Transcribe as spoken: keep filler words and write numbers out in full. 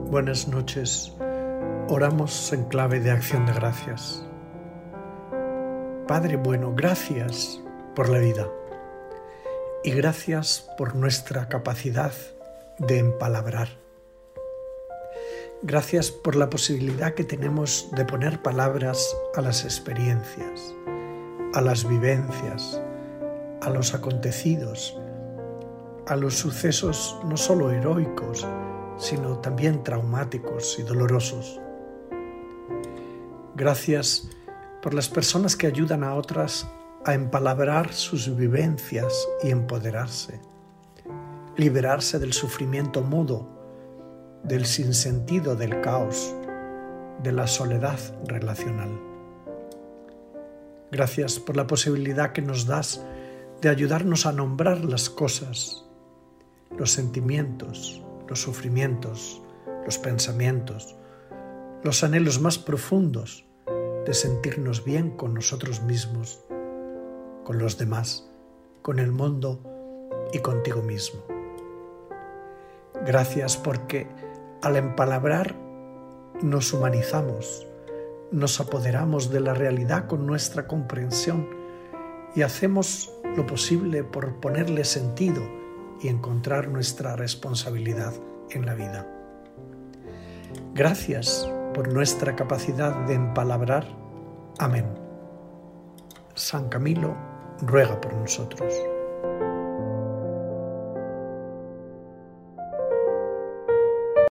Buenas noches. Oramos en clave de acción de gracias. Padre bueno, gracias por la vida y gracias por nuestra capacidad de empalabrar. Gracias por la posibilidad que tenemos de poner palabras a las experiencias, a las vivencias, a los acontecidos, a los sucesos no solo heroicos, sino también traumáticos y dolorosos. Gracias por las personas que ayudan a otras a empalabrar sus vivencias y empoderarse, liberarse del sufrimiento mudo, del sinsentido del caos, de la soledad relacional. Gracias por la posibilidad que nos das de ayudarnos a nombrar las cosas, los sentimientos, los sufrimientos, los pensamientos, los anhelos más profundos de sentirnos bien con nosotros mismos, con los demás, con el mundo y contigo mismo. Gracias porque al empalabrar nos humanizamos, nos apoderamos de la realidad con nuestra comprensión y hacemos lo posible por ponerle sentido y encontrar nuestra responsabilidad en la vida. Gracias por nuestra capacidad de empalabrar. Amén. San Camilo ruega por nosotros.